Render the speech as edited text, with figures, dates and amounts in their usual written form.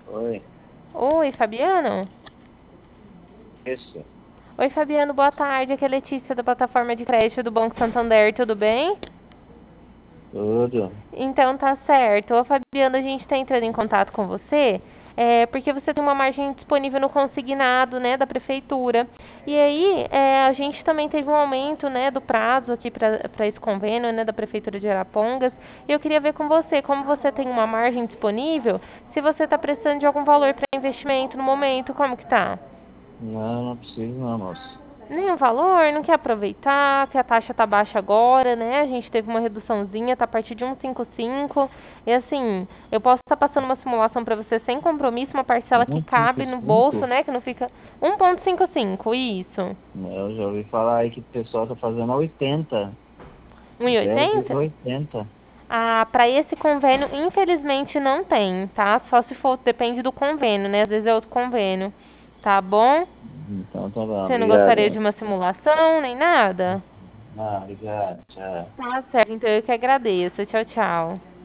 Oi, Oi, Fabiano? isso, Oi, Fabiano, boa tarde. Aqui é a Letícia da plataforma de crédito do Banco Santander, tudo bem? tudo. Então tá certo. Ô, Fabiano, a gente está entrando em contato com você porque você tem uma margem disponível no consignado, né, da prefeitura. E aí, a gente também teve um aumento, né, do prazo aqui para esse convênio, né, da prefeitura de Arapongas. E eu queria ver com você, como você tem uma margem disponível, se você está precisando de algum valor para investimento no momento, como que tá? Não, não preciso não, moço. Nenhum valor, não quer aproveitar, que a taxa tá baixa agora, né? A gente teve uma reduçãozinha, tá a partir de 1,55. E assim, eu posso estar passando uma simulação para você sem compromisso, uma parcela que cabe no bolso, 1,55? né? Que não fica 1,55, isso. Eu já ouvi falar aí que o pessoal tá fazendo a 80, 1,80? 0,80. Ah, para esse convênio, infelizmente não tem, tá? Só se for, depende do convênio, né? Às vezes é outro convênio. Tá bom? Então tá bom, Você não gostaria de obrigado. uma simulação, nem nada? Ah, obrigado, tchau. Tá certo, então eu que agradeço. Tchau, tchau.